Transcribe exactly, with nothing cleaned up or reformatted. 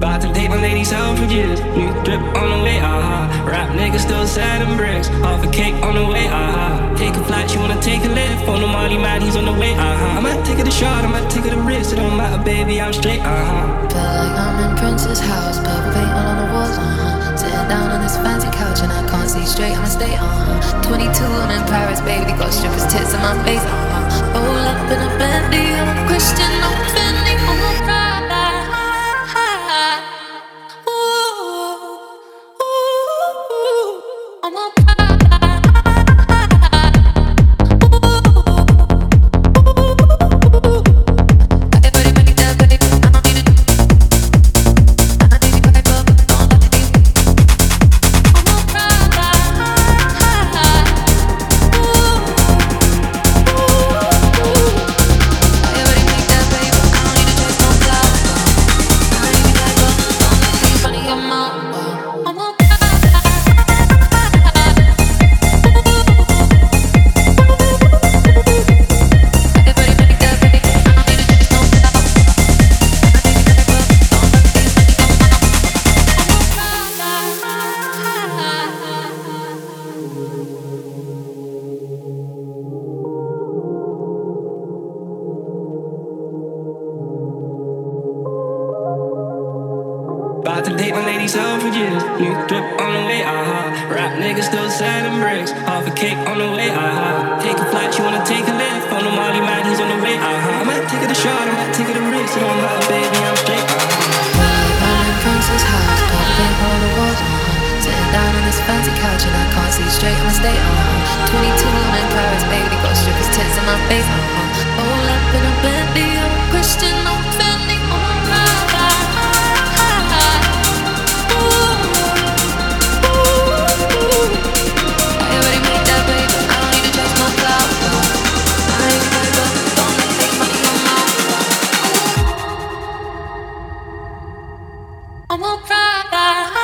About to date my ladies out for years. New drip on the way, aha. Uh-huh. Rap niggas still selling bricks. Half a cake on the way, aha. Uh-huh. Take a flight, you wanna take a lift. On the Molly man, he's on the way, aha. Uh-huh. I might take it a shot, I might take it a risk. It don't matter, baby, I'm straight, aha. Feel like I'm in Prince's house, purple paint all on the walls, uh-huh. Sitting down on this fancy couch and I can't see straight, I'ma stay, uh-huh. twenty-two, I'm in Paris, baby, got strippers' tits in my face, uh-huh. Roll up in a Bentley, I'm a Christian, I'm a Fendi, I'm a ride. About to date my ladies out for years. New drip on the way, aha. Uh-huh. Rap niggas still selling bricks. Half a cake on the way, aha. Uh-huh. Take a flight, you wanna take a lift. On the Molly man, he's on the way, aha. Uh-huh. I might take it a shot, I might take it a risk. It don't matter, baby, I'm straight, aha. Uh-huh. I'm in Prince's house, purple paint all the walls, uh-huh. Sitting down on this fancy couch and I can't see straight, I'ma stay, uh-huh. twenty-two, I'm in Paris, baby, got strippers' tits in my face, uh-huh. Roll up in a Bentley, I'm a Christian, I'm a Fendi, I'm a ride. I'm a pride.